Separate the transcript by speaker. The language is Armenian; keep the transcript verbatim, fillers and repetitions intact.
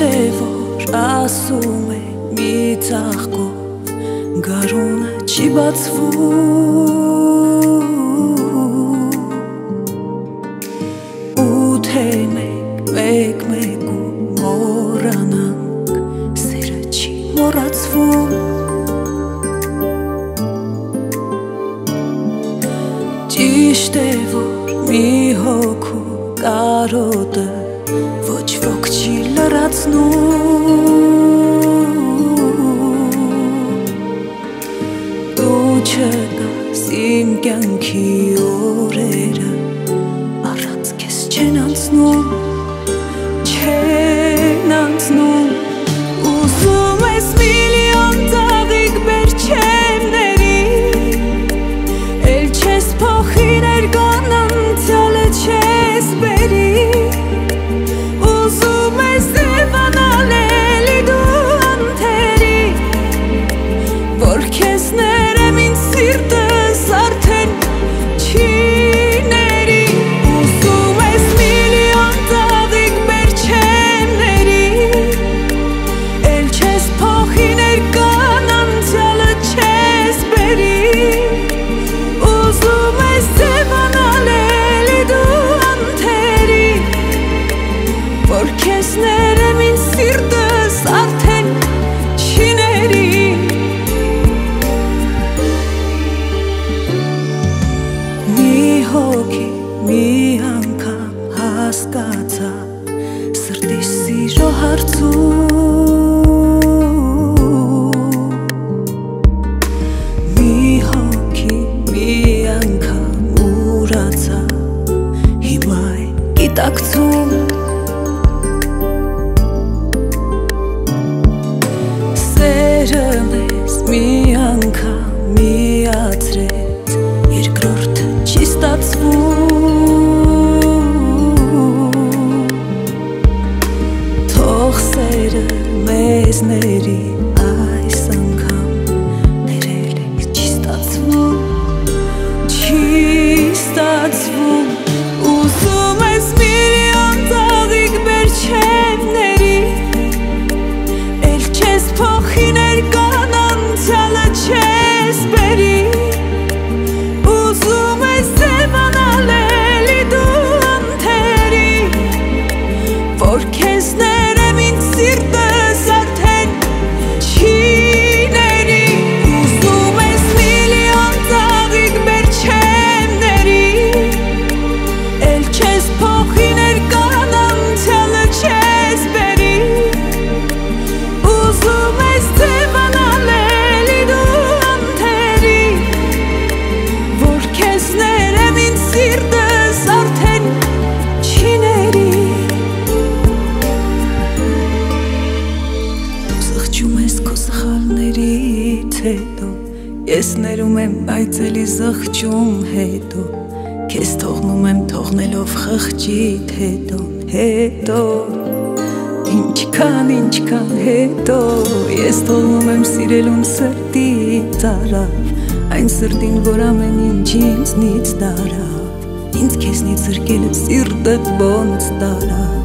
Speaker 1: Ճիշտ է որ ասում է մի ծաղկով գարունը չի բացվում ու թե մեկ մեկ մեկ ու մոռանանք սերը չի մոռացվում Ճիշտ է որ մի հոգու կարոտը ոչ ոք չի լրացնում Դու չկաս իմ կյանքի օրերը առանց քեզ չեն անցնում Չեն անցնում Ուզում ես միլիոն ծաղիկ բեր չեմների Էլ չես փոխի ներկան անցյալը չես բերի Ուզում ես ձևանալ էլի դու անթերի Որ քեզ ներեմ ինձ սիրտս արդեն չի ների Ուզում ես միլիոն ծաղիկ բեր չեմների Էլ չես փոխի ներկան անցյալը չես բերի Ուզում ես ձևանալ էլի դու անթերի Որ քեզ ներեմ ինձ սիրտս արդեն չի ների Մի հոգի մի անգամ հասկացա սրտի սիրո հարցում Մի հոգի մի անգամ ուրացա հիմա է գիտակցում Սերը մեզ մի անգամ միացրեց երկրորդը չի ստացվում Թող սերը մեզ ների այս անգամ ներել է չի ստացվում Չի ստացվում Ուզում ես միլիոն ծաղիկ բեր չեմների Էլ չես փոխի ներկան անցյալը չես բերի Ուզում ես ձևանալ էլի դու անթերի Որ քեզ ներեմ ինձ սիրտս արդեն չի ների Ուզում ես միլիոն ծաղիկ բեր չեմների Էլ չես փոխի ներկան անցյալը չես բերի Ուզում ես ձևանալ էլի դու անթերի Որ քեզ ներեմ ինձ սիրտս արդեն չի ների Դու զղջում ես քո սխալներից հետո Ես ներում եմ բայց էլի զղջում հետո Քեզ թողնում եմ թողնելով խղճիդ հետո Հետո Ինչքան, ինչքան հետո Ես թողնում եմ սիրելուն սրտից արավ Այն սրտին, որ ամեն ինչ ինձնից տարավ Ինձ քեզնից զրկելը սիրտդ ոնց տարավ